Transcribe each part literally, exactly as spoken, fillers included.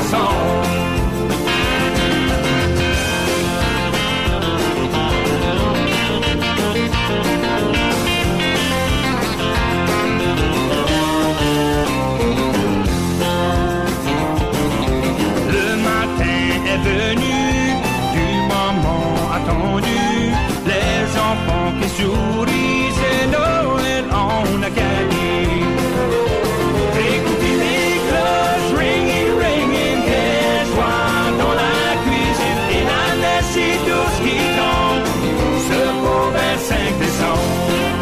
chansons. Le matin est venu, du moment attendu, les enfants qui sourient, c'est Noël en Acadie. Écoutez les cloches ringing, ringing, quelle joie dans la cuisine et la messe si douce qui tombe ce beau vingt-cinq décembre.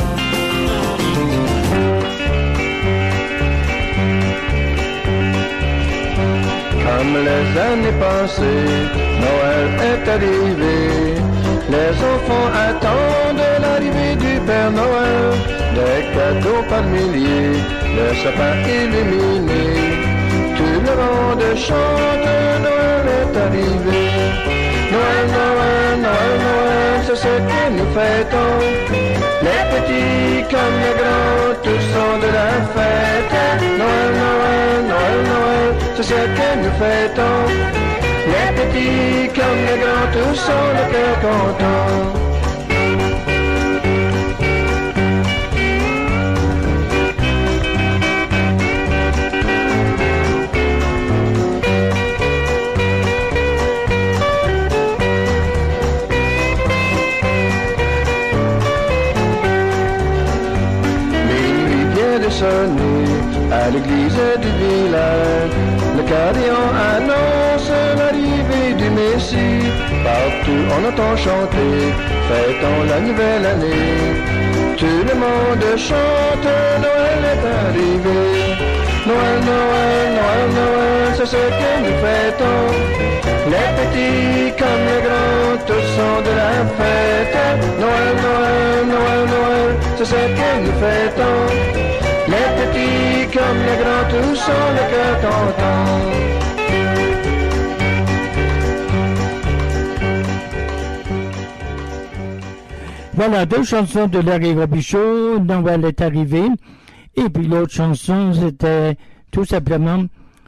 Comme les années passées, Noël est arrivé. Les enfants attendent l'arrivée du Père Noël. Des cadeaux par milliers, le sapin illuminé. Tout le monde chante, Noël est arrivé. Noël, Noël, Noël, Noël, c'est ce que nous fêtons. Les petits comme les grands, tous sont de la fête. Noël, Noël, Noël, Noël, c'est ce que nous fêtons. Les petits comme les grands, tous sont le cœur content. À l'église du village, le carillon annonce l'arrivée du Messie. Partout on entend chanter, fêtons la nouvelle année. Tout le monde chante, Noël est arrivé. Noël, Noël, Noël, Noël, c'est ce que nous fêtons. Les petits comme les grands, tous sont de la fête. Noël, Noël, Noël, Noël, c'est ce que nous fêtons. Les petits comme les grands, tous sont le cœur content. Voilà, deux chansons de Larry Robichaud, Noël est arrivé. Et puis l'autre chanson, c'était tout simplement,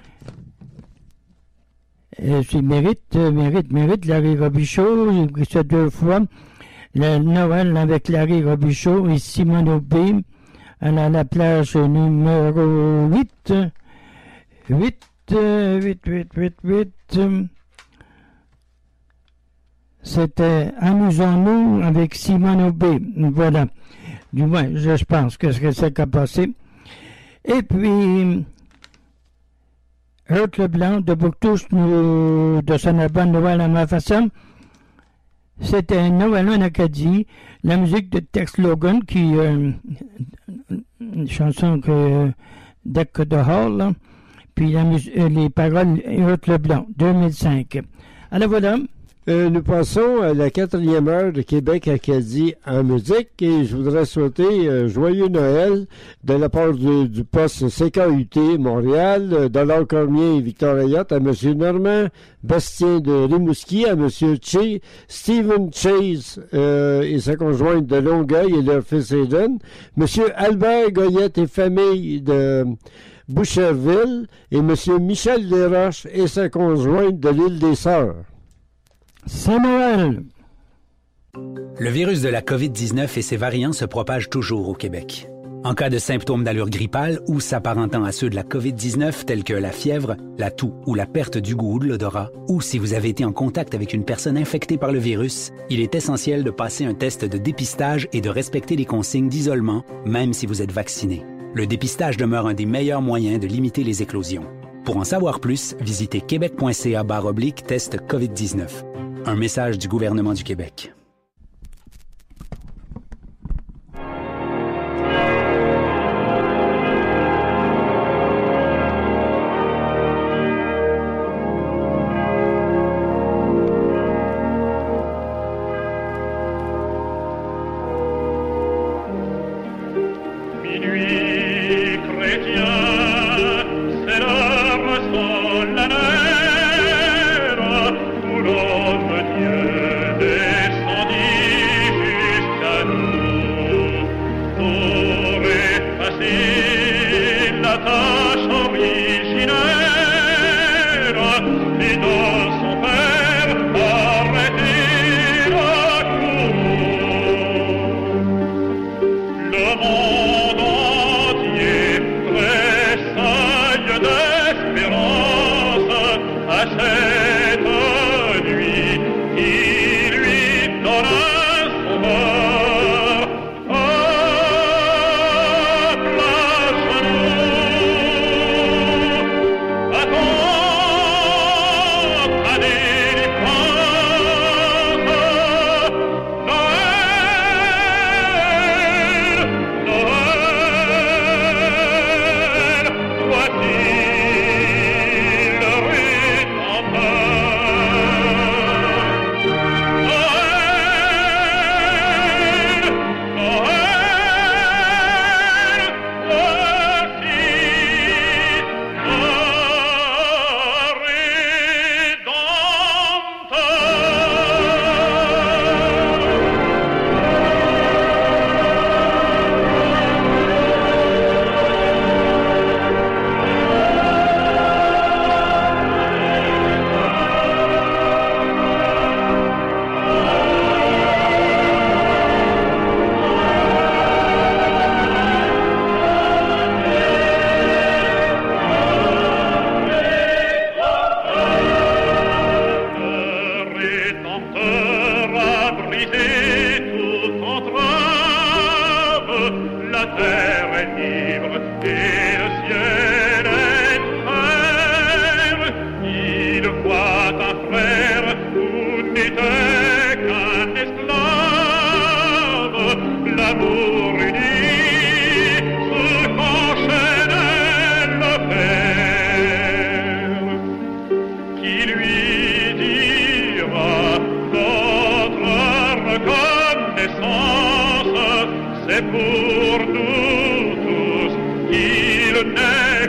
euh, c'est mérite, mérite, mérite, Larry Robichaud, j'ai pris ça deux fois, le Noël avec Larry Robichaud et Simone Aubé. À la plage numéro huit, huit, huit, huit, huit, huit, c'était Amusons-nous avec Simone Aubé. Voilà. Du moins, je, je pense que c'est ça qui a passé. Et puis, Ruth Leblanc de Bouctouche de son album Noël à ma façon. C'était Noël en Acadie, la musique de Tex Logan, qui euh, une chanson que Deck de Hall, là. Puis la mus- euh, les paroles Ruth Leblanc, deux mille cinq. Alors voilà. Euh, nous passons à la quatrième heure de Québec Acadie en musique et je voudrais souhaiter euh, joyeux Noël de la part du, du poste C K U T Montréal, euh, Dollar Cormier et Victor Ayotte, à M. Normand Bastien de Rimouski, à M. Che, Stephen Chase euh, et sa conjointe de Longueuil et leur fils Eden, M. Albert Goyette et famille de Boucherville et M. Michel Desroches et sa conjointe de l'île des Sœurs. C'est Noël! Le virus de la covid dix-neuf et ses variants se propagent toujours au Québec. En cas de symptômes d'allure grippale ou s'apparentant à ceux de la covid dix-neuf tels que la fièvre, la toux ou la perte du goût ou de l'odorat, ou si vous avez été en contact avec une personne infectée par le virus, il est essentiel de passer un test de dépistage et de respecter les consignes d'isolement, même si vous êtes vacciné. Le dépistage demeure un des meilleurs moyens de limiter les éclosions. Pour en savoir plus, visitez québec.ca barre oblique test covid dix-neuf. Un message du gouvernement du Québec. Minuit chrétien, c'est l'heure solennelle où notre Dieu descendit jusqu'à nous pour effacer la tâche originaire et le ciel est frère. Il voit un frère où n'était qu'un esclave. L'amour unit ce qu'enchaînait le père, qui lui dira notre reconnaissance, c'est pour nous tous qu'il naît.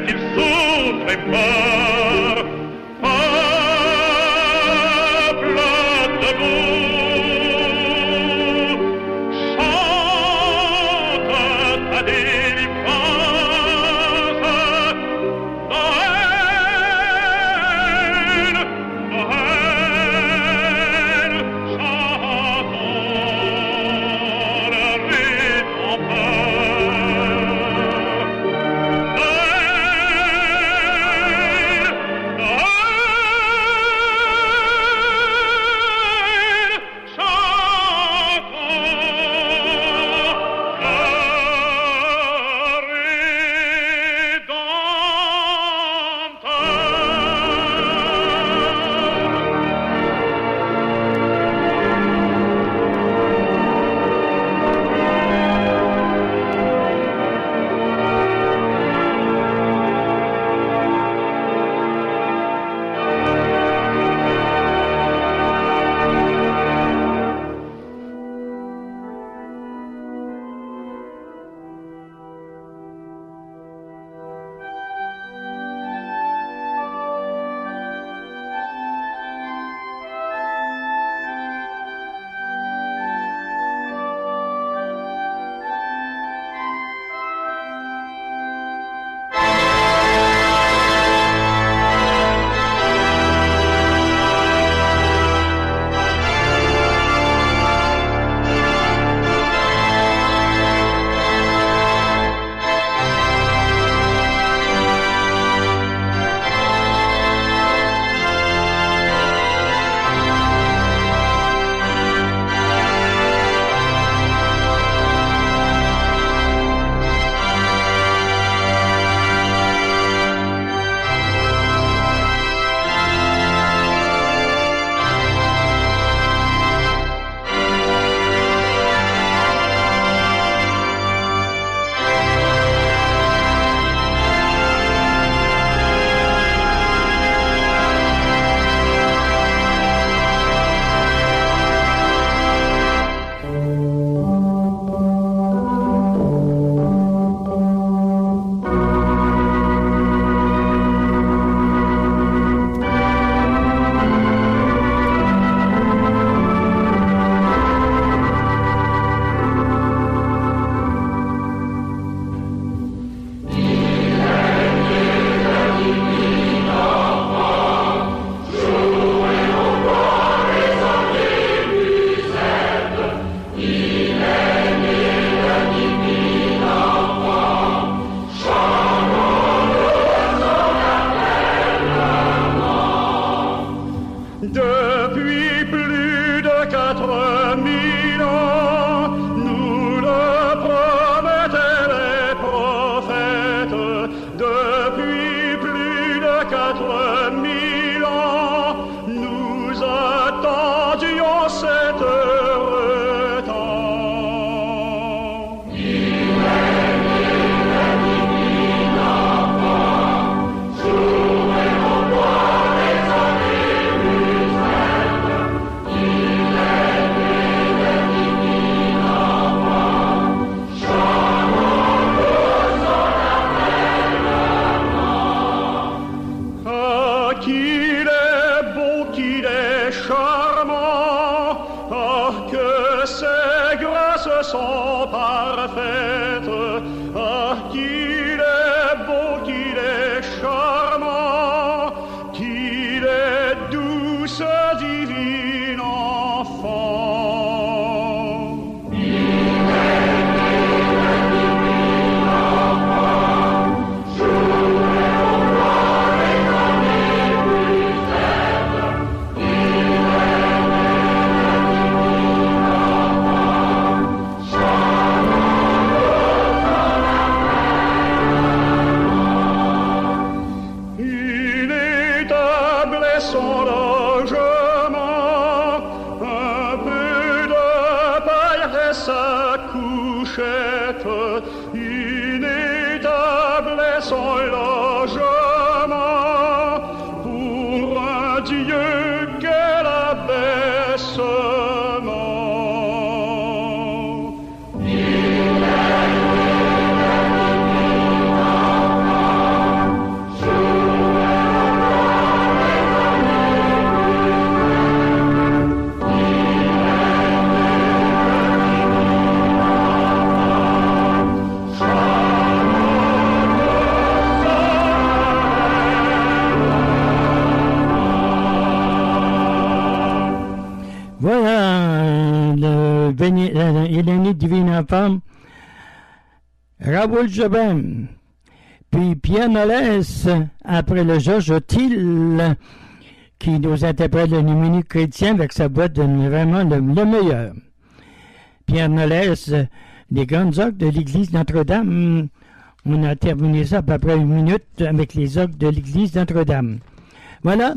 et l'aîné divine enfant, Raoul Jobin. Puis Pierre Nolès, après le Georges Otil, qui nous interprète le menu chrétien avec sa boîte de vraiment le, le meilleur. Pierre Nolès, les grandes orgues de l'église Notre-Dame. On a terminé ça à peu près une minute avec les orgues de l'église Notre-Dame. Voilà.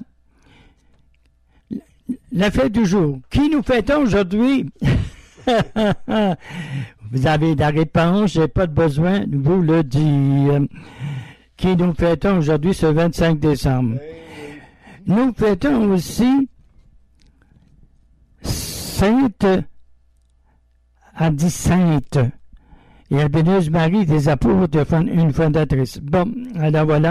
La fête du jour. Qui nous fêtons aujourd'hui? Vous avez la réponse, j'ai pas de besoin de vous le dire. Qui nous fêtons aujourd'hui ce vingt-cinq décembre? Nous fêtons aussi Sainte Adicinte et Albéneuse Marie des Apôtres, une fondatrice. Bon, alors voilà.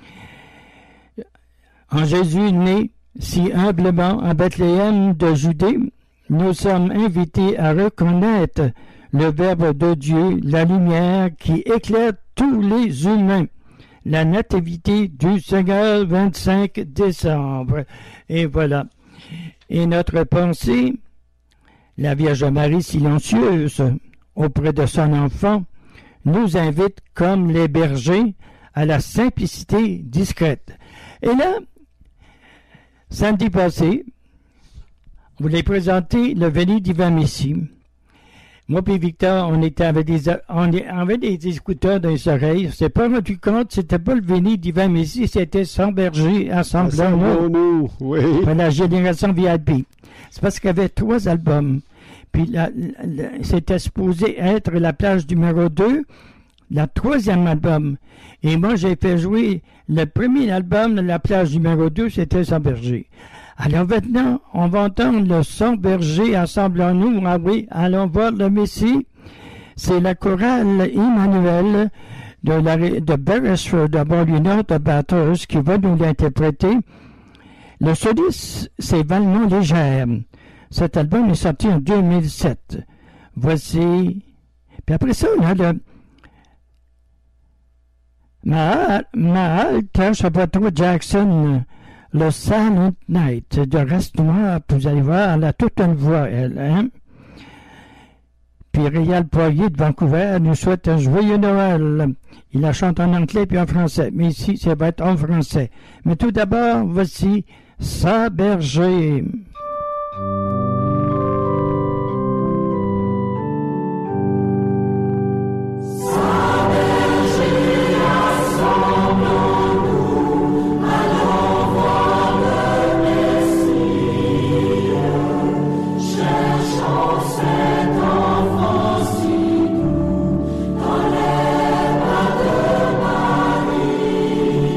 En Jésus né si humblement en Bethléem de Judée, nous sommes invités à reconnaître le Verbe de Dieu, la lumière qui éclaire tous les humains. La nativité du Seigneur, vingt-cinq décembre. Et voilà. Et notre pensée, la Vierge Marie silencieuse, auprès de son enfant, nous invite, comme les bergers, à la simplicité discrète. Et là, samedi passé, on voulait présenter le Veni Divin Messie. Moi et Victor, on était avec des, on avait des écouteurs dans les oreilles. On s'est pas rendu compte, c'était pas le Veni Divin Messie, c'était Sans berger, assemblons-nous. Oui. Pour la génération V I P. C'est parce qu'il y avait trois albums. Puis la, la, c'était supposé être la plage numéro deux, la troisième album. Et moi, j'ai fait jouer le premier album de la plage numéro deux, c'était Sans berger. Alors maintenant, on va entendre le Son berger, assemblons-nous. Ah oui, allons voir le Messie. C'est la chorale Emmanuel de, la, de Beresford, de Beaulieu-Nord de Bathurst, qui va nous l'interpréter. Le soliste, c'est Valmont Légère. Cet album est sorti en deux mille sept. Voici. Puis après ça, on a le Mahal, Mahal Champagne Jackson. Le Silent Night de Race Noire, vous allez voir, elle a toute une voix, elle, hein? Puis Réal Poirier de Vancouver nous souhaite un joyeux Noël. Il la chante en anglais puis en français, mais ici, ça va être en français. Mais tout d'abord, voici Sa berger.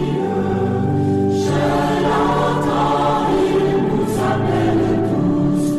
Je l'entends, il nous appelle tous.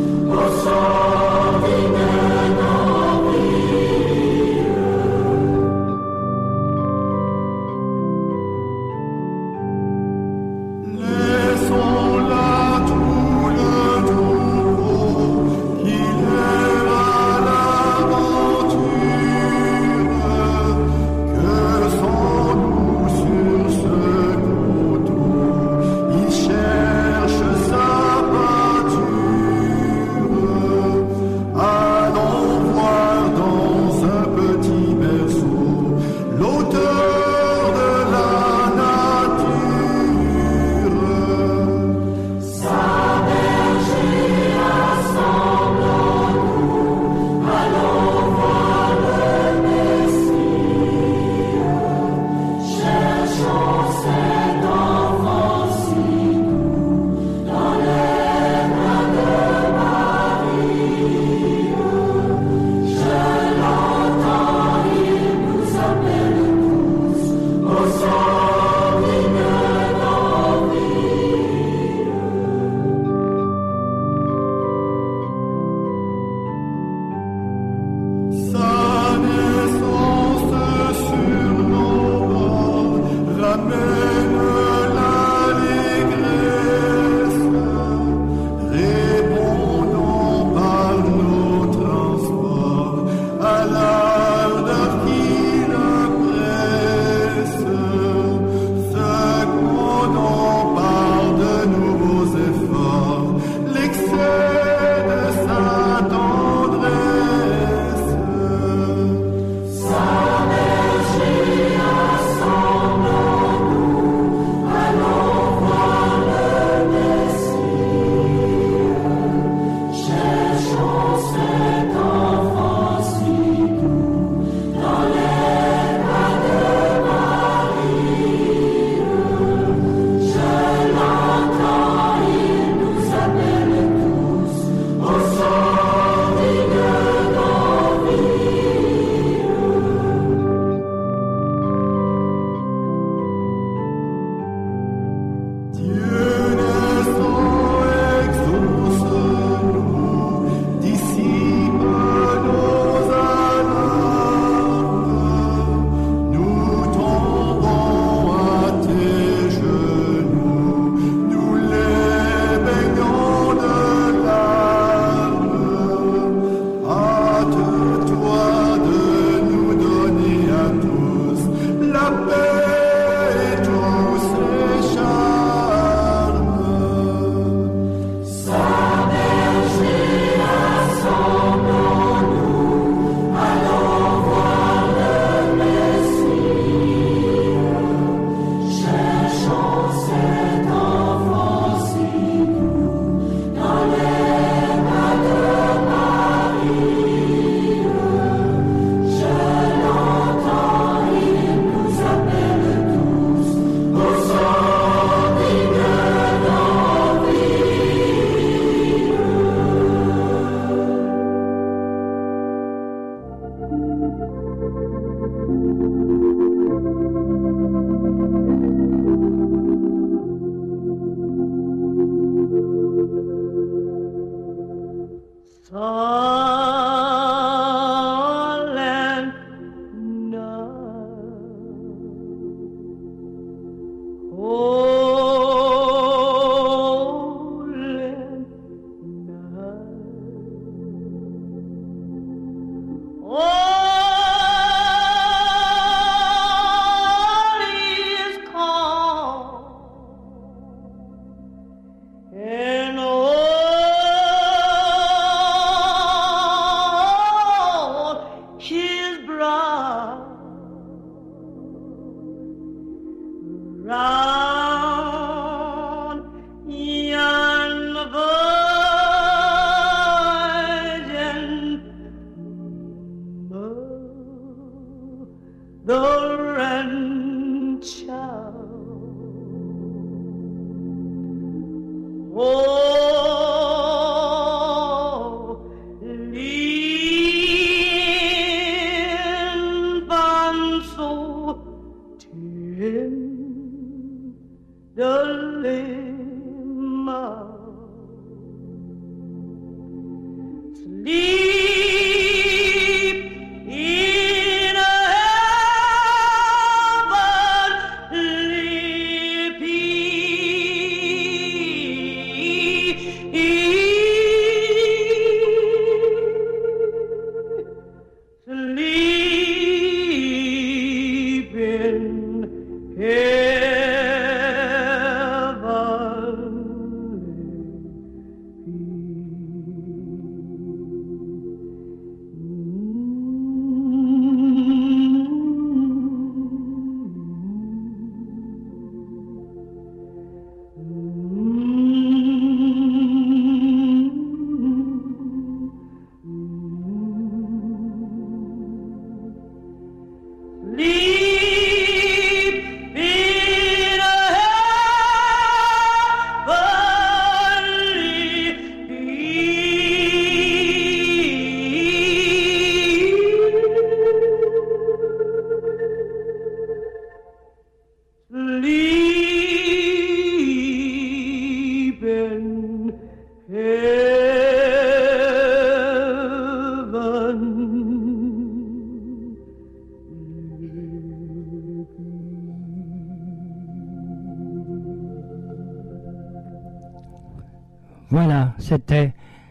Voilà, c'était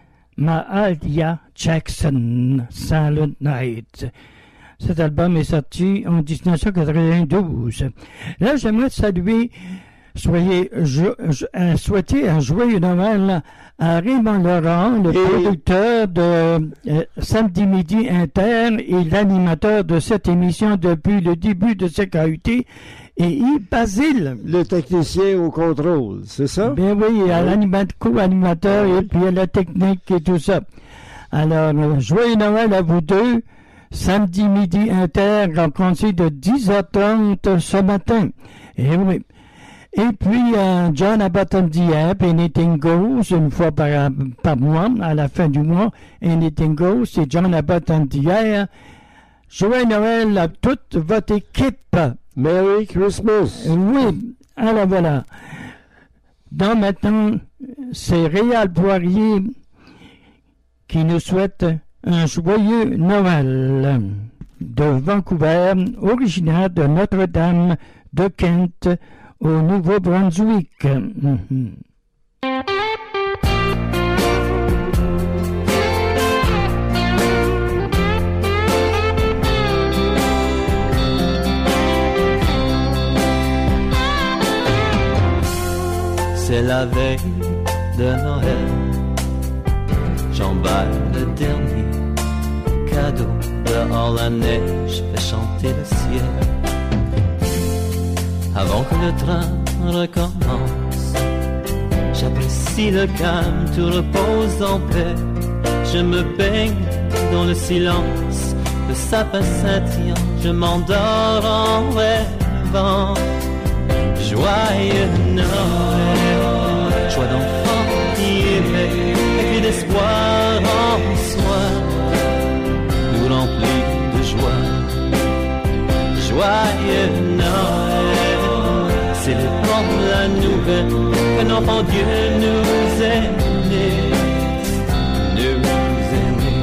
Mahalia Jackson, Silent Night. Cet album est sorti en dix-neuf cent quatre-vingt-douze. Là, j'aimerais saluer, soyez, je, je, euh, souhaiter un joyeux Noël à Raymond Laurent, le et... producteur de euh, Samedi Midi Inter et l'animateur de cette émission depuis le début de C K U T. Et Yves Basile. Le technicien au contrôle, c'est ça? Ben oui, à l'animateur, co-animateur, oui. Et puis à la technique et tout ça. Alors, euh, joyeux Noël à vous deux. Samedi Midi Inter, rencontré de dix heures trente ce matin. Et oui. Et puis, euh, John Abbott and the App, Anything Goes, une fois par, par mois, à la fin du mois. Anything Goes, c'est John Abbott and the App. Joyeux Noël à toute votre équipe. Merry Christmas. Oui, alors voilà. Donc maintenant, c'est Réal Poirier qui nous souhaite un joyeux Noël de Vancouver, originaire de Notre-Dame de Kent au Nouveau-Brunswick. Mm-hmm. C'est la veille de Noël, j'emballe le dernier cadeau. Dehors la neige fait chanter le ciel. Avant que le train recommence, j'apprécie le calme, tout repose en paix. Je me baigne dans le silence, le sapin scintillant, je m'endors en rêvant. Joyeux Noël, joie d'enfant qui éveille, et puis d'espoir en soi, nous remplit de joie. Joyeux Noël, célébrons la nouvelle qu'un enfant Dieu nous est né, nous est né.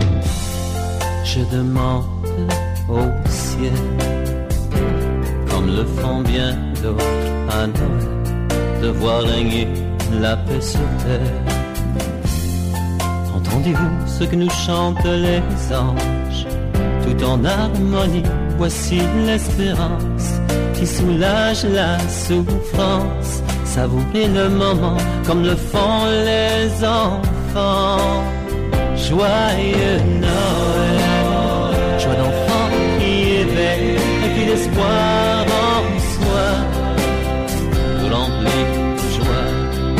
Je demande au ciel, comme le font bien d'autres à Noël, de voir régner la paix sur terre. Entendez-vous ce que nous chantent les anges, tout en harmonie, voici l'espérance qui soulage la souffrance. Savourez le moment comme le font les enfants. Joyeux Noël, joie d'enfant qui éveille et qui d'espoir en soi nous remplit de joie.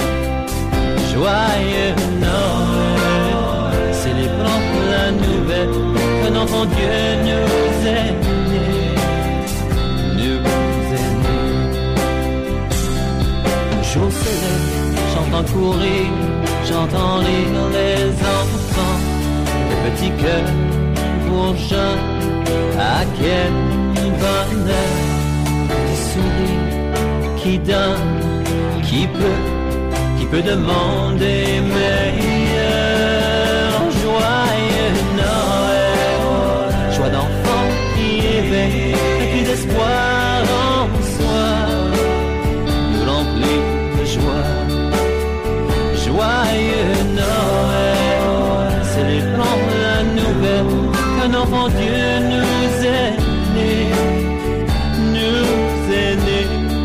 Joyeux Noël, célébrant la nouvelle qu'un enfant Dieu nous est né, nous est né. Le jour se lève, j'entends courir, j'entends rire les enfants, le petit cœur bourgeonne, à quel bonheur, qui sourit, qui donne, qui peut, qui peut demander meilleur. Joyeux Noël, joie d'enfant qui éveille, qui d'espoir en soi, nous remplit de joie. Joyeux Noël, célébrant la nouvelle qu'un enfant Dieu nous est né, nous est né.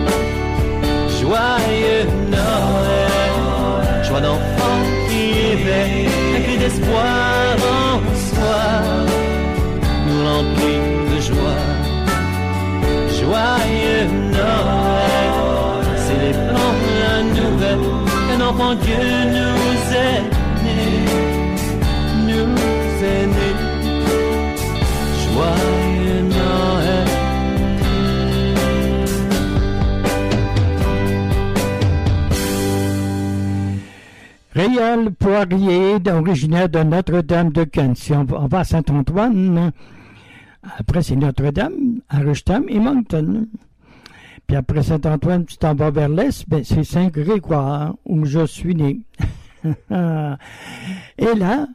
Joyeux Noël, joie d'enfant qui éveille, un cri d'espoir en soi, nous remplit de joie. Joyeux Noël, célébrant la nouvelle qu'un enfant Dieu nous est né, nous est né. Joyeux Noël. Réal Poirier, originaire de Notre-Dame de Cannes. Si on va à Saint-Antoine, après c'est Notre-Dame, à Rushtam et Moncton. Puis après Saint-Antoine, tu t'en vas vers l'est, ben c'est Saint-Grégoire, où je suis né. Et là,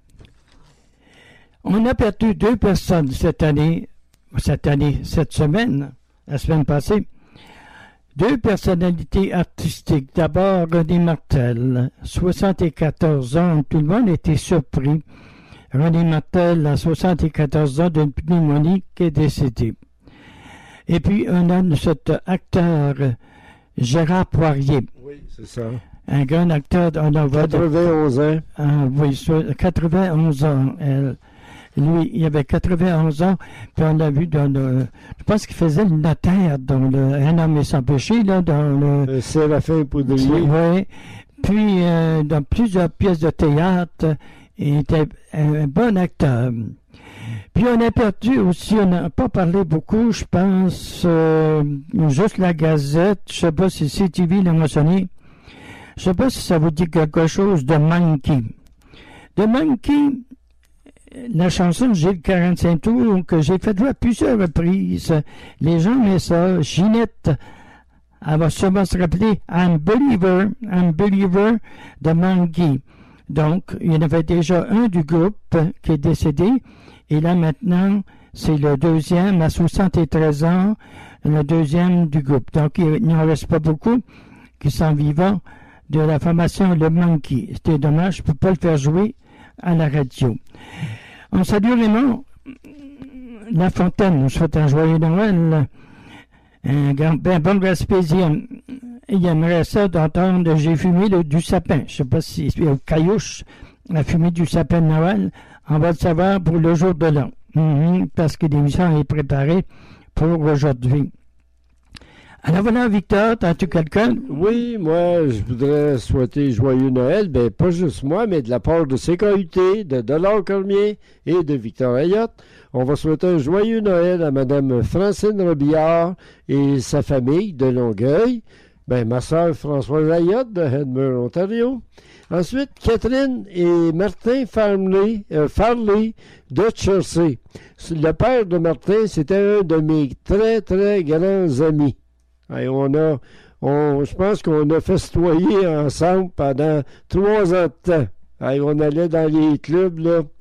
on a perdu deux personnes cette année, cette année, cette semaine, la semaine passée. Deux personnalités artistiques. D'abord, René Martel, soixante-quatorze ans. Tout le monde était surpris. René Martel, à soixante-quatorze ans, d'une pneumonie qui est décédé. Et puis, on a cet acteur, Gérard Poirier. Oui, c'est ça. Un grand acteur. On a quatre-vingt-onze ans. Ah, oui, quatre-vingt-onze ans. Elle. Lui, il avait quatre-vingt-onze ans, puis on l'a vu dans le... Je pense qu'il faisait le notaire dans le Un homme et sans péché, là, dans le... Euh, Séraphin Poudrier. Oui. Puis, euh, dans plusieurs pièces de théâtre, il était un bon acteur. Puis, on a perdu aussi, on n'a pas parlé beaucoup, je pense, euh, juste la Gazette, je sais pas si C T V l'a mentionné, je sais pas si ça vous dit quelque chose de Monkey. De Monkey... La chanson Gilles quarante-cinq tours que j'ai fait jouer à plusieurs reprises. Les gens aimaient ça. Ginette, elle va sûrement se rappeler I'm Believer, I'm Believer de Monkey. Donc, il y en avait déjà un du groupe qui est décédé. Et là, maintenant, c'est le deuxième à soixante-treize ans, le deuxième du groupe. Donc, il n'y en reste pas beaucoup qui sont vivants de la formation Le Monkey. C'était dommage, je ne peux pas le faire jouer à la radio. On salue Raymond La Fontaine, on souhaite un joyeux Noël, un, grand, un bon Gaspésien. Il aimerait ça d'entendre J'ai fumé le, du sapin. Je ne sais pas si c'est au Caillouche, la fumée du sapin de Noël. On va le savoir pour le jour de l'an, mmh, parce que l'émission est préparée pour aujourd'hui. Alors voilà, Victor, as-tu quelqu'un? Oui, moi, je voudrais souhaiter joyeux Noël, ben pas juste moi, mais de la part de C K U T, de Delors Cormier et de Victor Ayotte. On va souhaiter un joyeux Noël à Mme Francine Robillard et sa famille de Longueuil. Ben, ma sœur Françoise Ayotte de Hedmer, Ontario. Ensuite, Catherine et Martin Farley, euh, Farley de Chelsea. Le père de Martin, c'était un de mes très, très grands amis. Et on a, on, je pense qu'on a festoyé ensemble pendant trois ans de temps. Et on allait dans les clubs, là,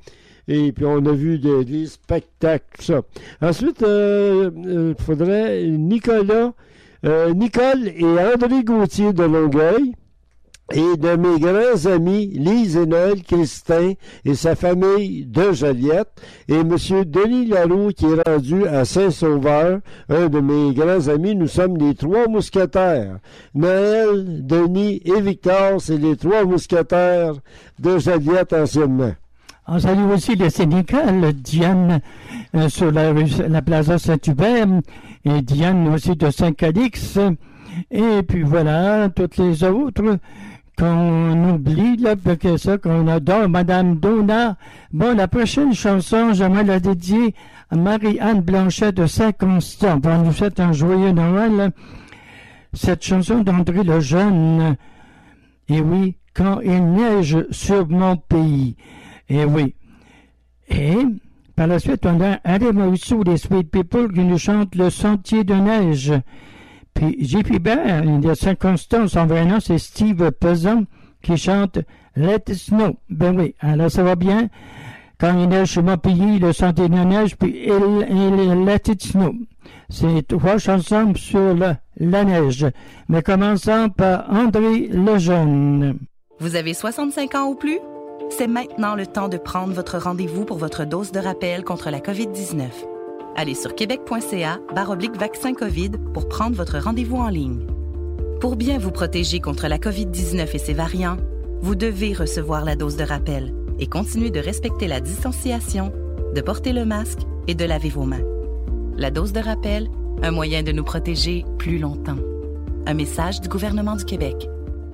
Et puis, on a vu des, des spectacles, tout ça. Ensuite, il euh, euh, faudrait Nicolas, euh, Nicole et André Gauthier de Longueuil. Et de mes grands amis, Lise et Noël Christin et sa famille de Joliette, et M. Denis Laroux qui est rendu à Saint-Sauveur, un de mes grands amis. Nous sommes les trois mousquetaires. Noël, Denis et Victor, c'est les trois mousquetaires de Joliette anciennement. On salue aussi le syndical, Diane, euh, sur la, la plaza Saint-Hubert, et Diane aussi de Saint-Calix, et puis voilà, toutes les autres qu'on oublie, là, parce que ça, qu'on adore, Madame Donna. Bon, la prochaine chanson, j'aimerais la dédier à Marie-Anne Blanchet de Saint-Constant. Pour nous souhaiter un joyeux Noël. Cette chanson d'André Lejeune. Et oui, quand il neige sur mon pays. Et oui. Et, par la suite, on a Alain Morisseau, les Sweet People, qui nous chante Le Sentier de neige. Puis J P Bert, il y a Saint-Constant, son vrai nom, c'est Steve Pesan, qui chante Let It Snow. Ben oui, alors ça va bien. Quand il neige sur mon pays, le sentier de neige, puis il, il Let It Snow. C'est trois chansons sur le, la neige. Mais commençons par André Lejeune. Vous avez soixante-cinq ans ou plus? C'est maintenant le temps de prendre votre rendez-vous pour votre dose de rappel contre la covid dix-neuf. Allez sur québec.ca barre oblique vaccin COVID pour prendre votre rendez-vous en ligne. Pour bien vous protéger contre la covid dix-neuf et ses variants, vous devez recevoir la dose de rappel et continuer de respecter la distanciation, de porter le masque et de laver vos mains. La dose de rappel, un moyen de nous protéger plus longtemps. Un message du gouvernement du Québec.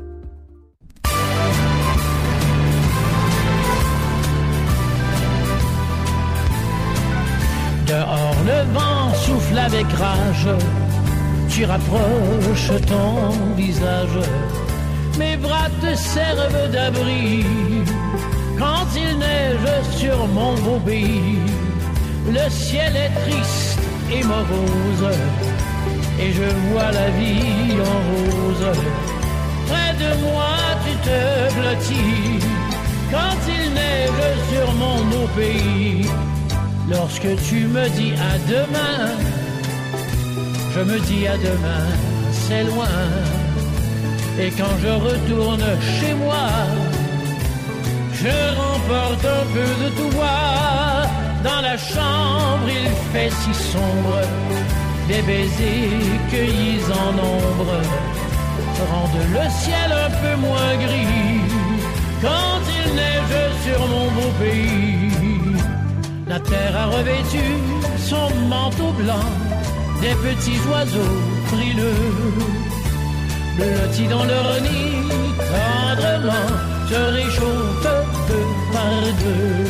Dehors, le vent souffle avec rage. Tu rapproches ton visage. Mes bras te servent d'abri. Quand il neige sur mon beau pays, le ciel est triste et morose. Et je vois la vie en rose. Près de moi, tu te blottis. Quand il neige sur mon beau pays, lorsque tu me dis à demain, je me dis à demain, c'est loin. Et quand je retourne chez moi, je remporte un peu de toi. Dans la chambre, il fait si sombre, des baisers cueillis en ombre rendent le ciel un peu moins gris. Quand il neige sur mon beau pays, la terre a revêtu son manteau blanc, des petits oiseaux frileux, blottis dans leur nid, tendrement se réchauffent peu par deux.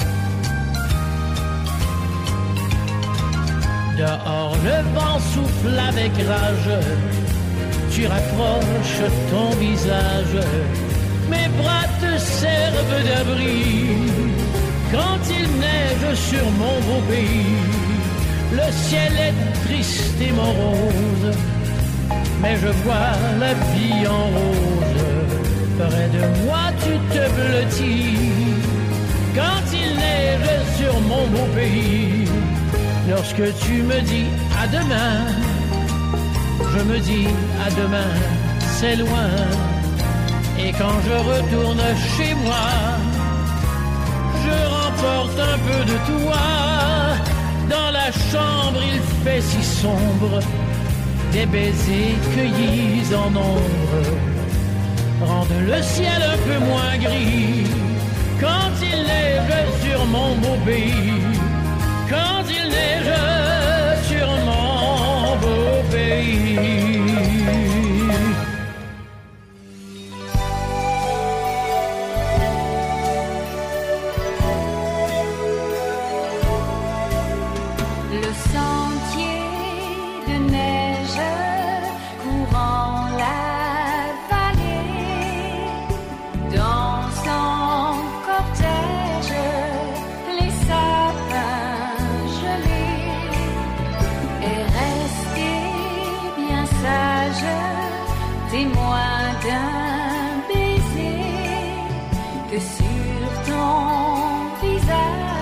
Dehors le vent souffle avec rage, tu rapproches ton visage, mes bras te servent d'abri. Quand il neige sur mon beau pays, le ciel est triste et morose, mais je vois la vie en rose. Près de moi tu te blottis. Quand il neige sur mon beau pays, lorsque tu me dis à demain, je me dis à demain, c'est loin. Et quand je retourne chez moi, je remporte un peu de toi. Dans la chambre il fait si sombre, des baisers cueillis en ombre rendent le ciel un peu moins gris. Quand il neige sur mon beau pays, quand il neige sur mon beau pays. Témoin d'un baiser que sur ton visage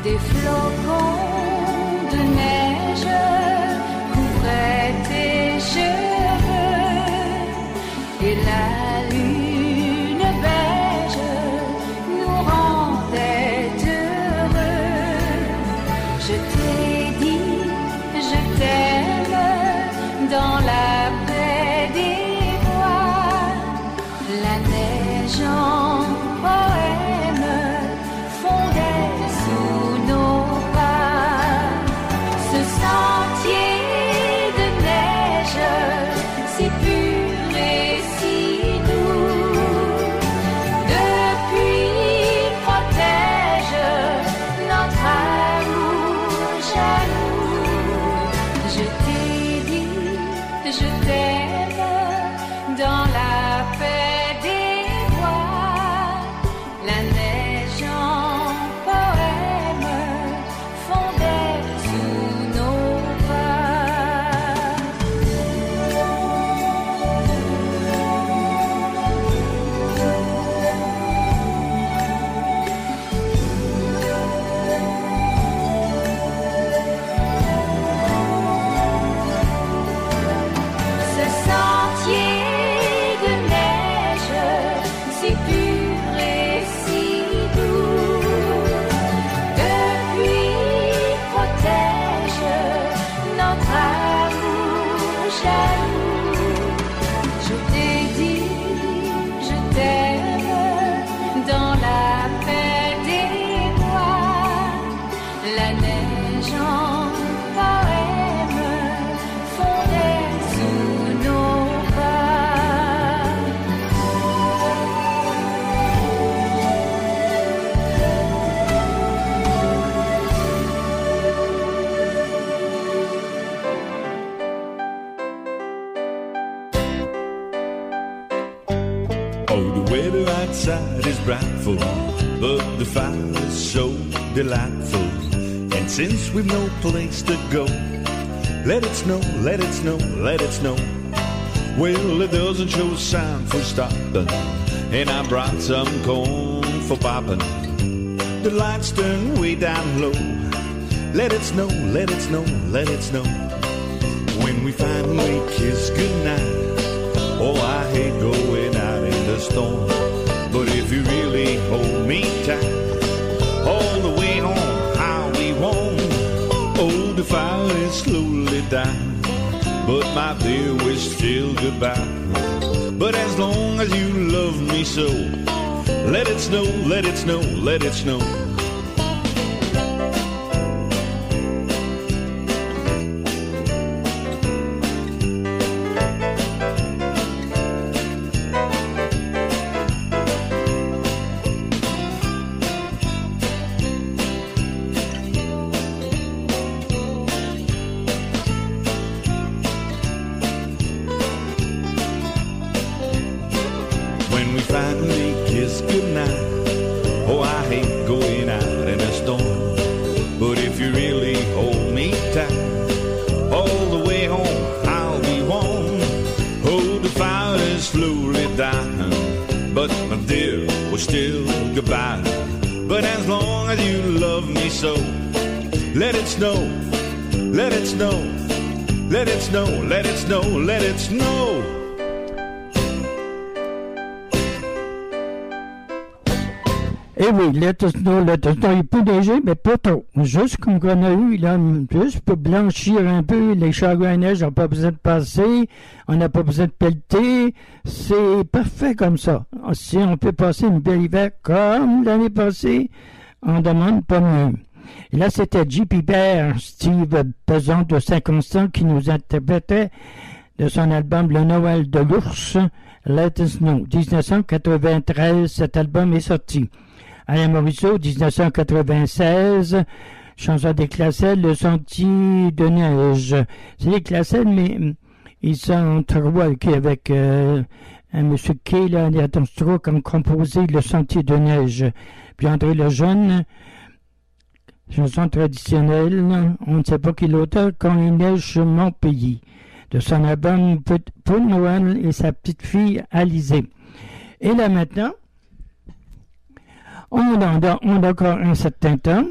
des flocons de neige couvraient tes cheveux et la lune beige nous rendait heureux. Je t'ai dit, je t'aime dans la paix des bois, la neige en poème fondait sous nos pas. Ce sentier de neige, si pur et si doux, depuis protège notre amour jaloux. Je t'ai dit, je t'aime dans la paix des bois, la neige en poème fondait sous nos pas. Ce sentier de neige, si pur et si doux, depuis protège notre amour jaloux. Je t'ai dit, je t'aime dans la paix des bois, la neige en poème fondait sous nos pas. Oh, the weather outside is frightful, but the fire is so delightful. And since we've no place to go, let it snow, let it snow, let it snow. Well, it doesn't show a sign for stopping, and I brought some corn for popping. The lights turn way down low. Let it snow, let it snow, let it snow. When we finally kiss goodnight, oh, I hate going out in the storm. But if you really hold me tight, all the way home I'll be warm. Oh, the fire is slowly dying, but my dear, we're still goodbye. But as long as you love me so, let it snow, let it snow, let it snow. When we finally kiss goodnight, oh, I hate going out in a storm. But if you really hold me tight, all the way home I'll be warm. Oh, the fire is slowly dying, but my dear, we're still goodbye. But as long as you love me so, let it snow, let it snow, let it snow, let it snow, let it snow. Eh oui, let us know, let us know. Il peut neiger, mais pas trop. Juste comme qu'on a eu, là, juste pour blanchir un peu, les chagrins à neige, on n'a pas besoin de passer, on n'a pas besoin de pelleter. C'est parfait comme ça. Si on peut passer une belle hiver comme l'année passée, on demande pas mieux. Et là, c'était J P Bear, Steve Pesant de Saint-Constant, qui nous interprétait de son album Le Noël de l'ours, Let Us Know. dix-neuf cent quatre-vingt-treize, cet album est sorti. Alain Morisseau, dix-neuf cent quatre-vingt-seize, chanson des Classelles, Le Sentier de neige. C'est les Classelles, mais ils sont trois avec euh, un monsieur Kay, là, Nathan Stroh, qui ont composé Le Sentier de neige. Puis André Lejeune, chanson traditionnelle, on ne sait pas qui est l'auteur, Quand il neige sur mon pays, de son album Pour Noël et sa petite fille Alizée. Et là maintenant, on a, on a encore un certain temps,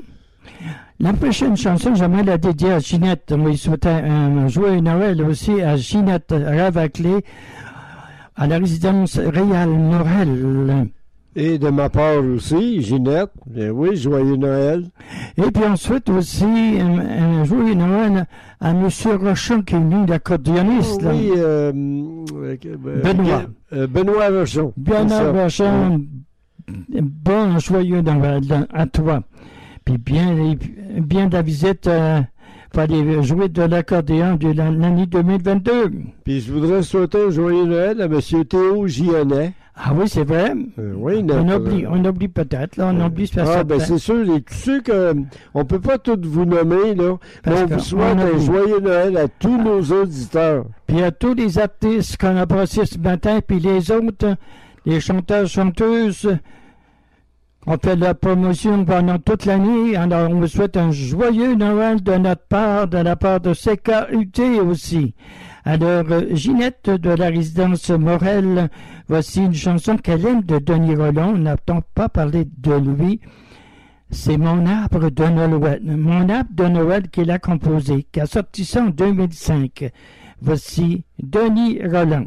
La prochaine chanson, j'aimerais la dédier à Ginette. Oui, souhaiter un joyeux Noël aussi à Ginette Ravaclé, à la résidence Réal Morel. Et de ma part aussi, Ginette, bien oui, joyeux Noël. Et puis on souhaite aussi un, un joyeux Noël à M. Rochon, qui est venu, l'accordéoniste. Oh, oui, euh, Benoît. Euh, Benoît Rochon. Benoît Rochon, bon joyeux Noël à toi. Puis bien, bien de la visite, il fallait jouer de l'accordéon de l'année deux mille vingt-deux. Puis je voudrais souhaiter un joyeux Noël à M. Théo Gionnet. Ah oui, c'est vrai. Euh, oui, on, oublie, on oublie peut-être, là, on euh, oublie ce Ah, ben c'est sûr, les, tous ceux que, on peut pas tous vous nommer, là, mais on vous souhaite un joyeux Noël à tous ah. nos auditeurs. Puis à tous les artistes qu'on a passés ce matin, puis les autres, les chanteurs, chanteuses, on fait de la promotion pendant toute l'année. Alors, on vous souhaite un joyeux Noël de notre part, de la part de C K U T aussi. Alors, Ginette de la résidence Morel, voici une chanson qu'elle aime de Denis Rolland. On n'entend pas parler de lui. C'est Mon arbre de Noël. Mon arbre de Noël qu'il a composé, qui a sorti ça en deux mille cinq. Voici Denis Rolland.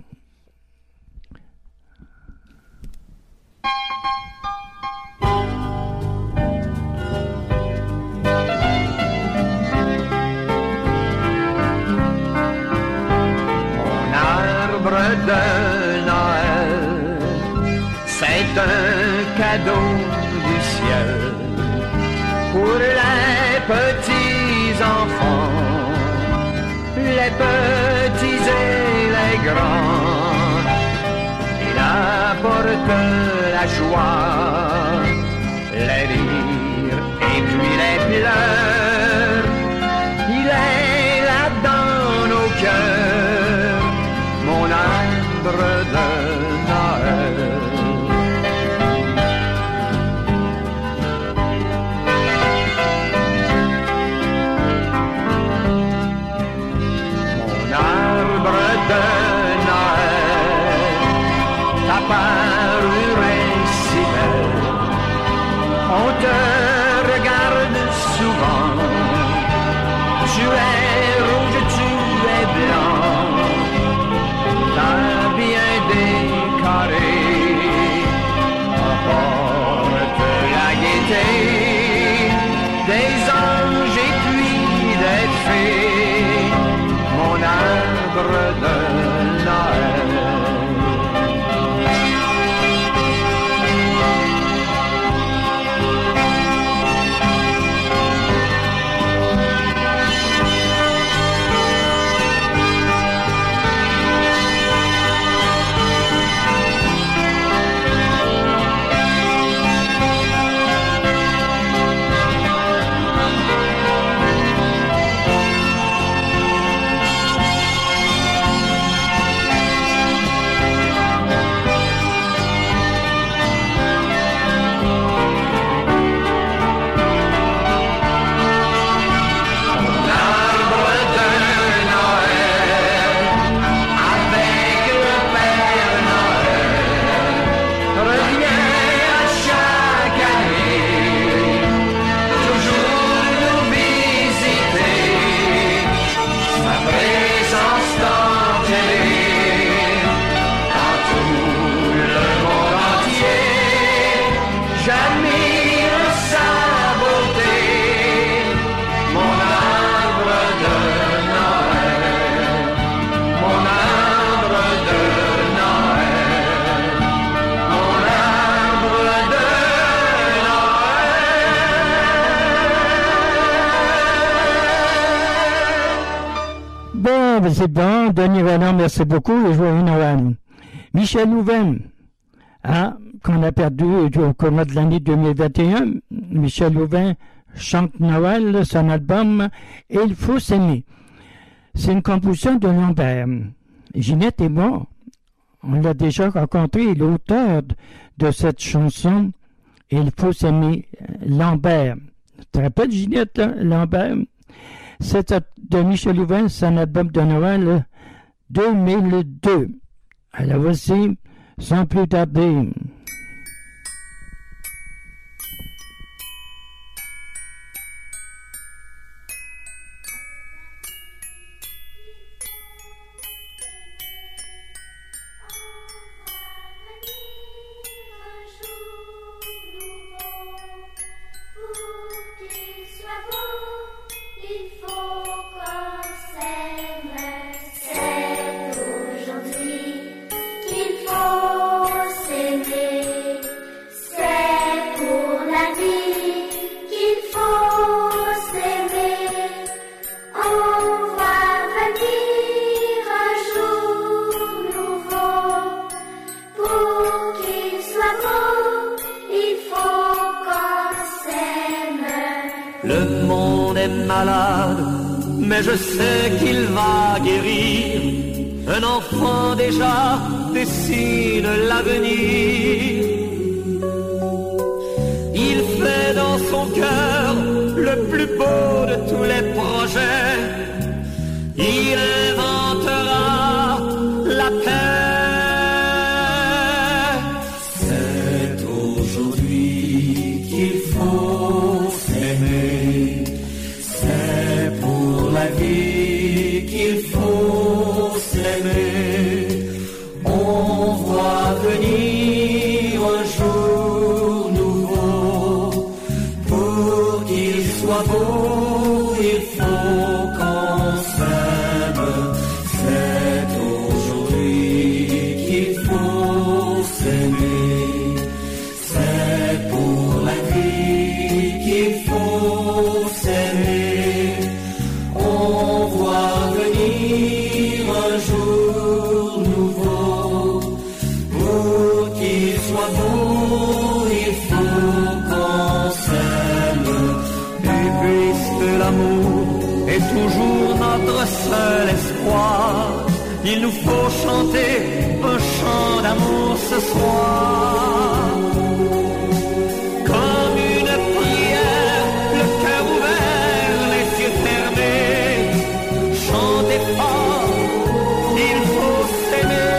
De Noël, c'est un cadeau du ciel pour les petits enfants, les petits et les grands. Il apporte la joie, les rires et puis les pleurs. Il est là dans nos cœurs, mon arbre de Noël. Mon arbre de Noël, ta parure est si belle, on te regarde souvent, tu es rouge, tu es blanc, t'as bien décoré, apporte la gaieté des anges et puis des fées, mon arbre de Noël. C'est bon, Denis Rolland, merci beaucoup et joyeux Noël. Michel Louvain, hein, qu'on a perdu au cours de l'année deux mille vingt et un. Michel Louvain chante Noël, son album « Il faut s'aimer ». C'est une composition de Lambert. Ginette et moi, on l'a déjà rencontré, l'auteur de cette chanson « Il faut s'aimer », Lambert. Tu te rappelles, Ginette, là, Lambert? C'est de Michel Louvain, son album de Noël deux mille deux. Alors voici, sans plus tarder. Le monde est malade, mais je sais qu'il va guérir. Un enfant déjà dessine l'avenir. Il fait dans son cœur le plus beau de tous les projets. Il inventera la paix. C'est aujourd'hui qu'il faut s'aimer. C'est pour la vie qu'il faut s'aimer. On voit venir un jour nouveau. Pour qu'il soit beau, il faut qu'on s'aime. C'est aujourd'hui qu'il faut s'aimer. C'est pour la vie qu'il faut s'aimer. On voit venir un jour nouveau. Pour qu'il soit beau, il faut qu'on s'aime. Et puisque l'amour est toujours notre seul espoir, il nous faut chanter un chant d'amour ce soir. Comme une prière, le cœur ouvert, les yeux fermés, chantez fort, il faut s'aimer.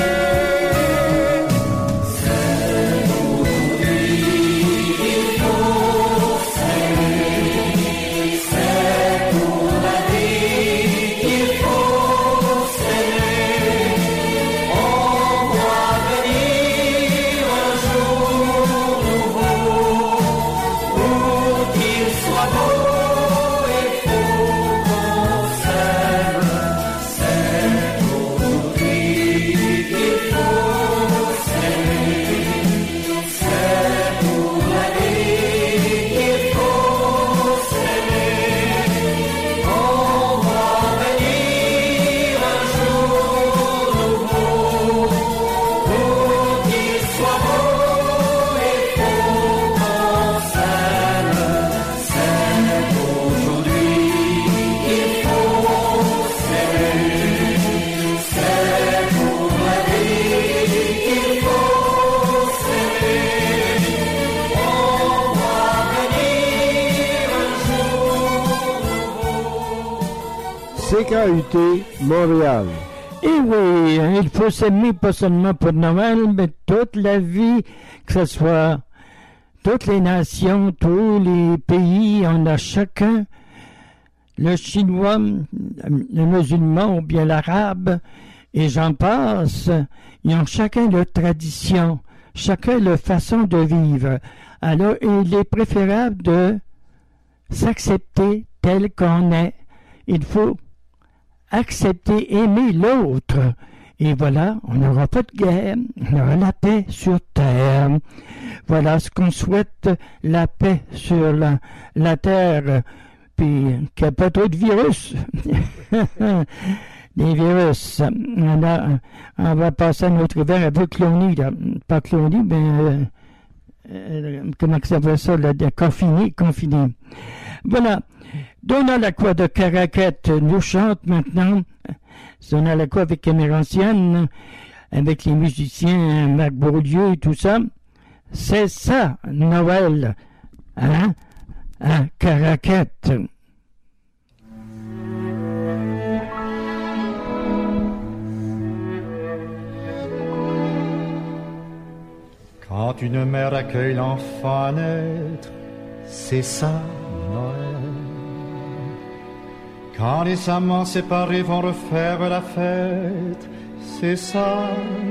C'est aujourd'hui qu'il faut s'aimer. C'est pour la vie qu'il faut s'aimer. On voit venir un jour nouveau. Pour qu'il soit beau, il faut qu'on s'aime. C'est aujourd'hui qu'il faut s'aimer. C'est pour la vie qu'il faut s'aimer. On voit venir un jour nouveau. Pour qu'il soit beau, il faut qu'on s'aime. C'est aujourd'hui qu'il faut s'aimer. C'est pour la vie qu'il faut s'aimer. On voit venir un jour nouveau. C K U T Montréal. Et oui, il faut s'aimer pas seulement pour Noël, mais toute la vie, que ce soit toutes les nations, tous les pays, on a chacun, le chinois, le musulman ou bien l'arabe, et j'en passe, ils ont chacun leur tradition, chacun leur façon de vivre. Alors, il est préférable de s'accepter tel qu'on est. Il faut accepter, aimer l'autre. Et voilà, on n'aura pas de guerre, on aura la paix sur terre. Voilà ce qu'on souhaite, la paix sur la, la terre, puis qu'il n'y ait pas trop de virus. Les virus. Alors, on va passer à notre hiver avec Clooney, là. Pas Clooney, mais euh, euh, comment ça s'appelle ça, là, de confiné, confiné. Voilà. Donna Lacroix de Caraquette nous chante maintenant. Donna Lacroix avec Amérancienne, avec les musiciens Marc Bourdieu et tout ça. C'est ça, Noël, hein, à Caraquette. Quand une mère accueille l'enfant à naître, c'est ça, Noël. Quand les amants séparés vont refaire la fête, c'est ça,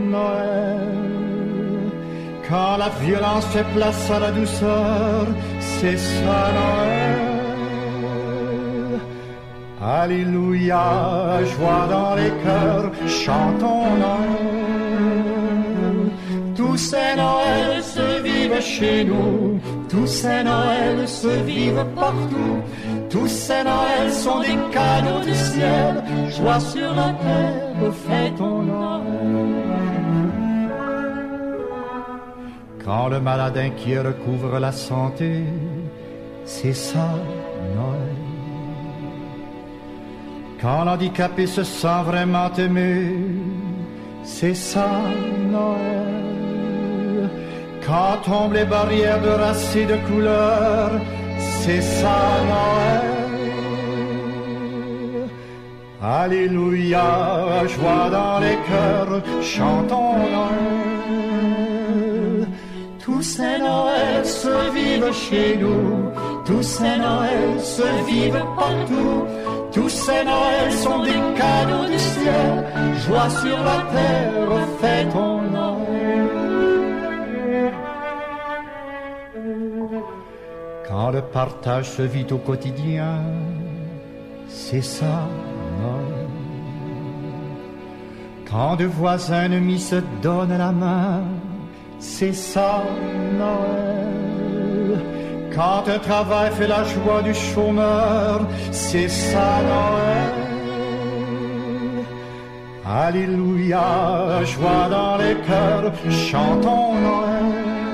Noël. Quand la violence fait place à la douceur, c'est ça, Noël. Alléluia, joie dans les cœurs, chantons Noël. Tous ces Noëls se vivent chez nous, tous ces Noëls se vivent partout. Tous ces Noëls sont des cadeaux du ciel, joie sur la terre, fêtons Noël. Quand le malade inquiet recouvre la santé, c'est ça Noël. Quand l'handicapé se sent vraiment aimé, c'est ça Noël. Quand tombent les barrières de race et de couleur, c'est ça Noël. Alléluia, joie dans les cœurs, chantons Noël. Tous ces Noëls se vivent chez nous, tous ces Noëls se vivent partout. Tous ces Noëls sont des cadeaux du ciel, joie sur la terre, fêtons Noël. Quand le partage se vit au quotidien, c'est ça Noël. Quand deux voisins ennemis se donnent la main, c'est ça Noël. Quand un travail fait la joie du chômeur, c'est ça Noël. Alléluia, joie dans les cœurs, chantons Noël.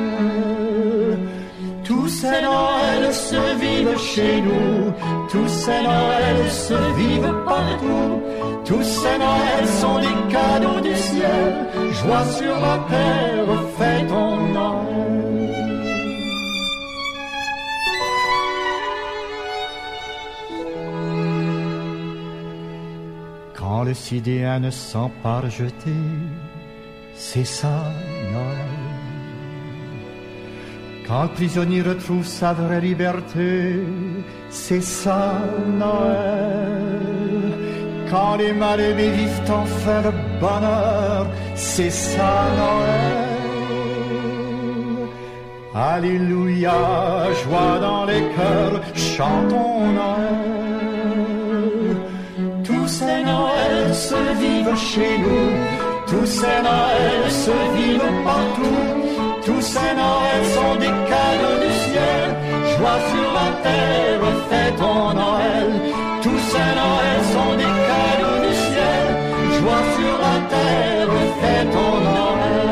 Tous ces Noëls se vivent chez nous, tous ces Noëls se vivent partout. Tous ces Noëls sont des cadeaux du ciel, joie sur la terre, fêtons Noël. Quand le sidéen ne sent pas rejeté, c'est ça Noël. Quand le prisonnier retrouve sa vraie liberté, c'est ça Noël. Quand les mal-aimés vivent enfin le bonheur, c'est ça Noël. Alléluia, joie dans les cœurs, chantons Noël. Tous ces Noëls se vivent chez nous, tous ces Noëls se vivent partout. Tous ces Noëls sont des cadeaux du ciel, joie sur la terre, fêtons Noël. Tous ces Noëls sont des cadeaux du ciel, joie sur la terre, fêtons Noël.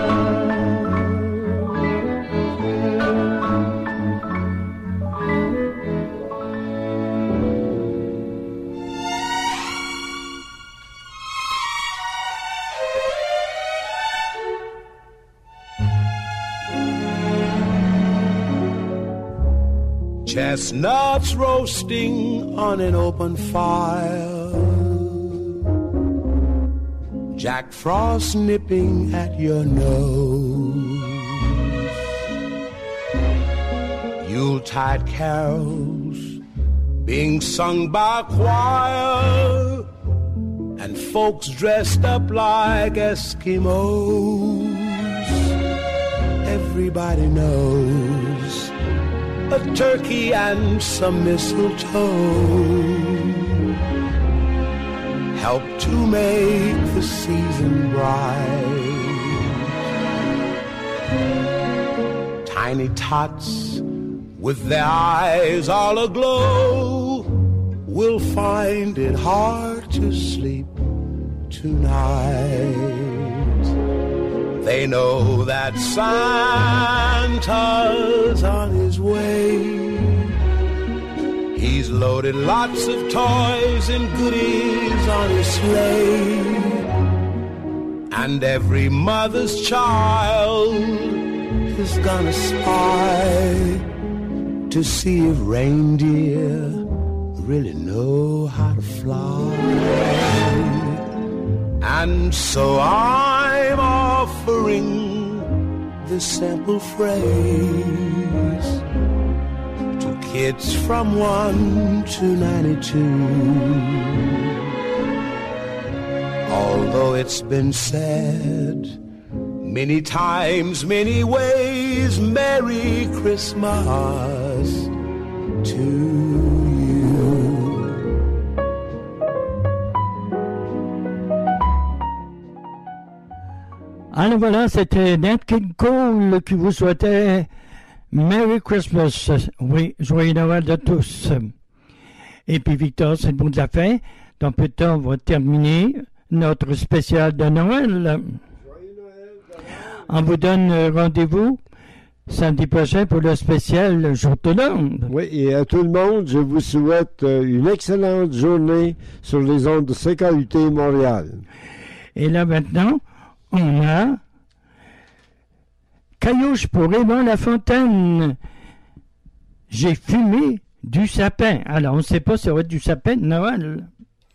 Chestnuts roasting on an open fire, Jack Frost nipping at your nose, Yuletide carols being sung by a choir, and folks dressed up like Eskimos. Everybody knows a turkey and some mistletoe help to make the season bright. Tiny tots with their eyes all aglow will find it hard to sleep tonight. They know that Santa's on his way. He's loaded lots of toys and goodies on his sleigh. And every mother's child is gonna spy to see if reindeer really know how to fly. And so I'm offering this simple phrase to kids from one to ninety-two. Although it's been said many times, many ways, Merry Christmas to you. Alors voilà, c'était Nat King Cole qui vous souhaitait Merry Christmas. Oui, joyeux Noël à tous. Et puis Victor, c'est le bout de la fin. Dans peu de temps, on va terminer notre spécial de Noël. On vous donne rendez-vous samedi prochain pour le spécial Jour de l'homme. Oui, et à tout le monde, je vous souhaite une excellente journée sur les ondes de C K U T Montréal. Et là maintenant, on a Caillouche pour Raymond Lafontaine. J'ai fumé du sapin. Alors, on ne sait pas si ça va être du sapin de Noël.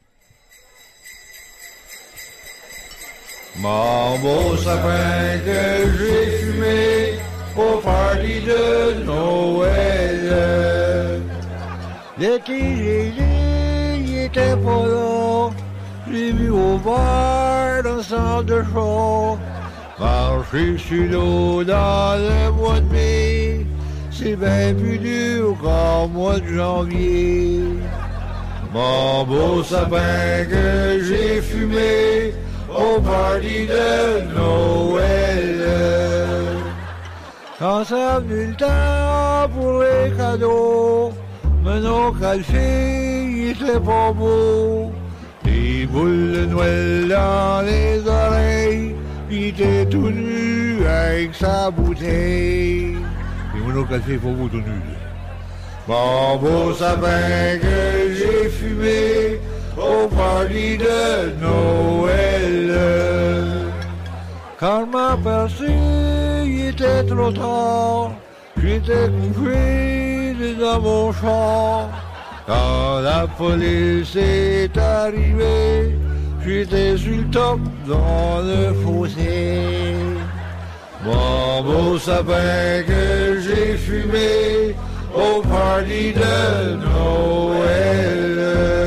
Mon beau sapin que j'ai fumé au party de Noël. L'été, j'ai dit, il était pas là. J'ai vu au bar dans le centre de show. Marcher sur l'eau dans le mois de mai, c'est bien plus dur qu'en mois de janvier. Mon beau sapin que j'ai fumé au party de Noël. Quand ça venu le temps pour les cadeaux, mais non qu'à le faire, il était pas beau. Des boules de Noël dans les oreilles, il était tout nu avec sa bouteille. Et mon oncle a fait pour vous tout nu. Mon beau sapin que j'ai fumé au party de Noël. Quand m'a percé, il était trop tard. J'étais couché dans mon char. Quand la police est arrivée, j'étais sur le top dans le fossé. Mon beau sapin que j'ai fumé au party de Noël.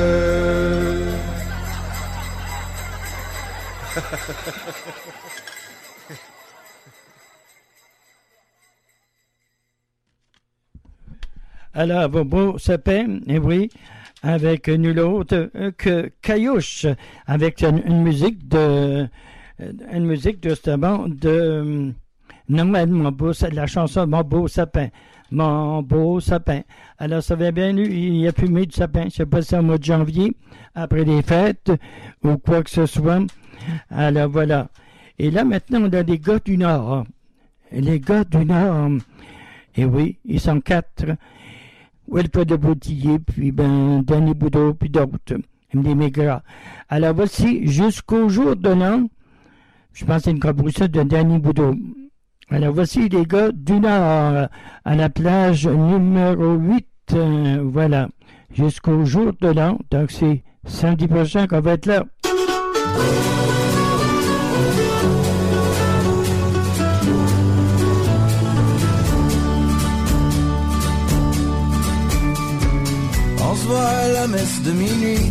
Alors, vos beaux sapins, et oui, avec nul autre que Caillouche, avec une, une musique de une musique justement de Noël, mon beau, la chanson Mon beau sapin, mon beau sapin. Alors, ça va bien, lui, il a fumé du sapin, je sais pas si c'est au mois de janvier, après les fêtes, ou quoi que ce soit. Alors, voilà. Et là, maintenant, on a les gars du Nord. Les gars du Nord, et oui, ils sont quatre. Wilfred de Boutillier, puis ben, Danny Boudreau, puis d'autres, des Mégras. Alors voici, jusqu'au jour de l'an, je pense que c'est une composition de Danny Boudreau. Alors voici les gars du Nord, à la plage numéro huit, euh, voilà, jusqu'au jour de l'an, donc c'est samedi prochain qu'on va être là. On se voit à la messe de minuit,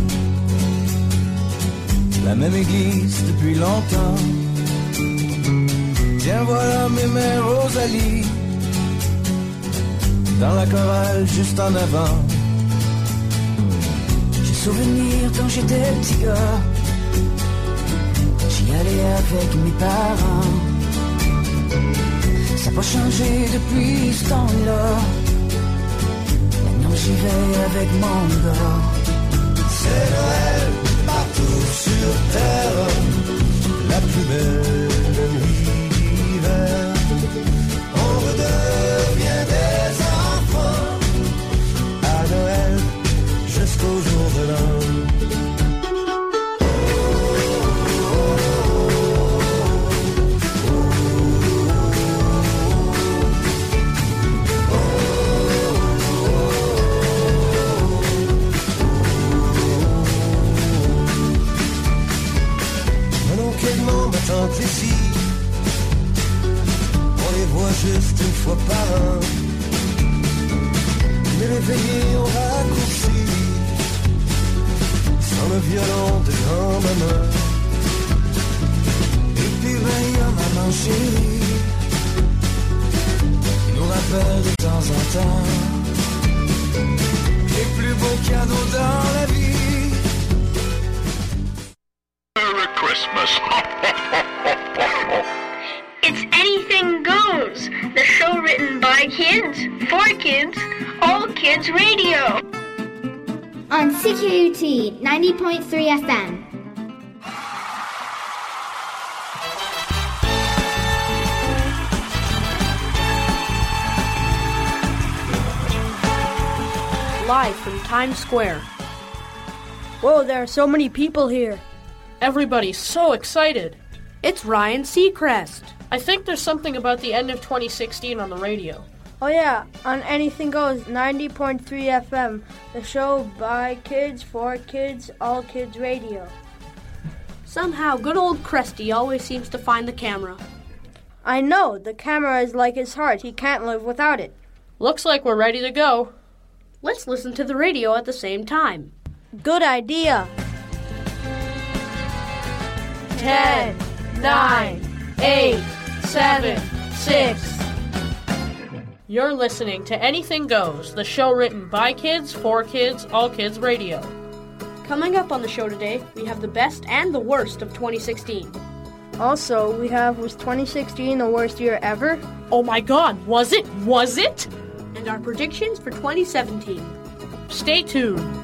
la même église depuis longtemps. Tiens, voilà mes mères Rosalie, dans la chorale juste en avant. J'ai souvenir quand j'étais petit gars, j'y allais avec mes parents. Ça n'a pas changé depuis ce temps-là. J'y vais avec mon gars. C'est Noël partout sur terre, la plus belle nuit d'hiver. On redevient des enfants à Noël jusqu'au jour de l'an. Ici, on les voit juste une fois par an, mais les veillées ont raccourci sans le violon de grand-maman. Et puis ben y en a mangé qui nous rappelle de temps en temps les plus beaux cadeaux dans la vie. Merry Christmas. It's Anything Goes, the show written by kids, for kids, all kids radio. On C K U T ninety point three F M. live from Times Square. Whoa, there are so many people here. Everybody's so excited. It's Ryan Seacrest. I think there's something about the end of twenty sixteen on the radio. Oh yeah, on Anything Goes, ninety point three F M, the show by kids, for kids, all kids radio. Somehow, good old Cresty always seems to find the camera. I know, the camera is like his heart. He can't live without it. Looks like we're ready to go. Let's listen to the radio at the same time. Good idea. Ten, nine, eight, seven, six. You're listening to Anything Goes, the show written by kids, for kids, all kids radio. Coming up on the show today, we have the best and the worst of twenty sixteen. Also, we have, was twenty sixteen the worst year ever? Oh my god, was it? Was it? And our predictions for twenty seventeen. Stay tuned.